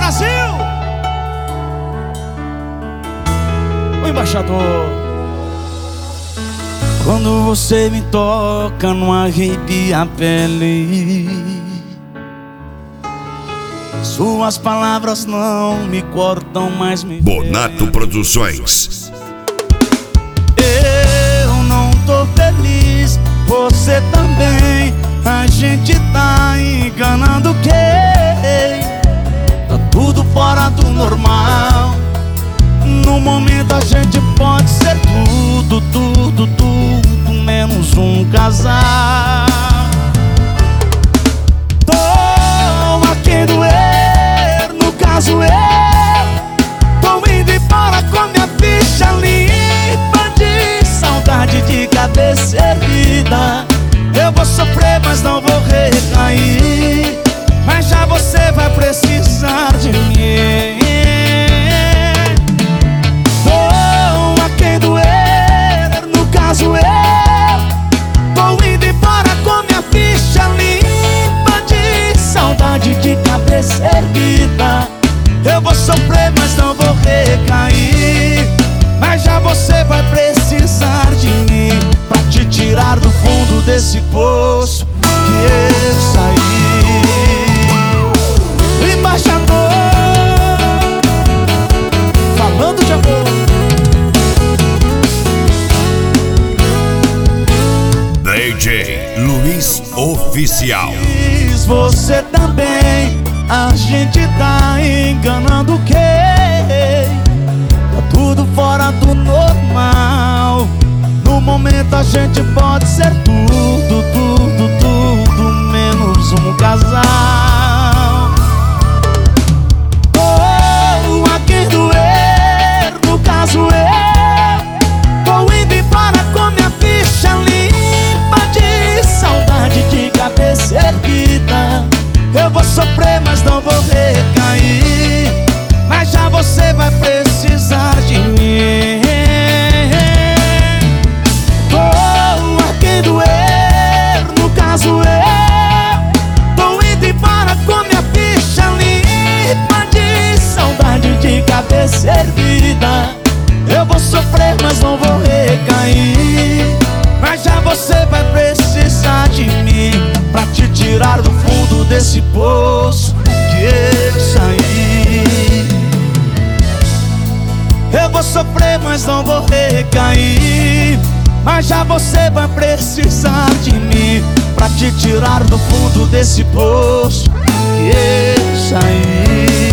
Brasil! O embaixador. Quando você me toca, não arrepia a pele. Suas palavras não me cortam, mas me Bonato ferem. Produções. Eu não tô feliz, você também. A gente tá enganando quem? Tá tudo fora do normal. No momento a gente pode ser tudo, tudo, tudo, menos um casal. Tô a quem doer, no caso eu tô indo embora com minha ficha limpa de saudade de cabeça erguida. Eu vou sofrer, mas não vou recair. Mas já você vai precisar de mim. Tô a quem doer, no caso eu tô indo embora com minha ficha limpa de saudade de cabeça erguida. Eu vou sofrer, mas não vou recair. Mas já você vai precisar de mim pra te tirar do fundo desse poço que eu saí. Embaixador, falando de amor. DJ Luiz Oficial. Você também, a gente tá enganando quem? Tá tudo fora do normal. No momento a gente pode ser tudo, tudo, tudo, menos um casal. Oh, a quem doer, no caso eu tô indo embora com minha ficha limpa de saudade de cabeça erguida. Eu vou sofrer, mas não vou recair. Mas já você vai precisar de mim. Oh, a quem doer, no caso eu tô indo embora com minha ficha limpa de saudade de cabeça erguida. Eu vou sofrer, mas não vou recair. Mas já você vai precisar de mim pra te tirar do fundo desse poço que eu saí. Eu vou sofrer, mas não vou recair. Mas já você vai precisar de mim pra te tirar do fundo desse poço que eu saí.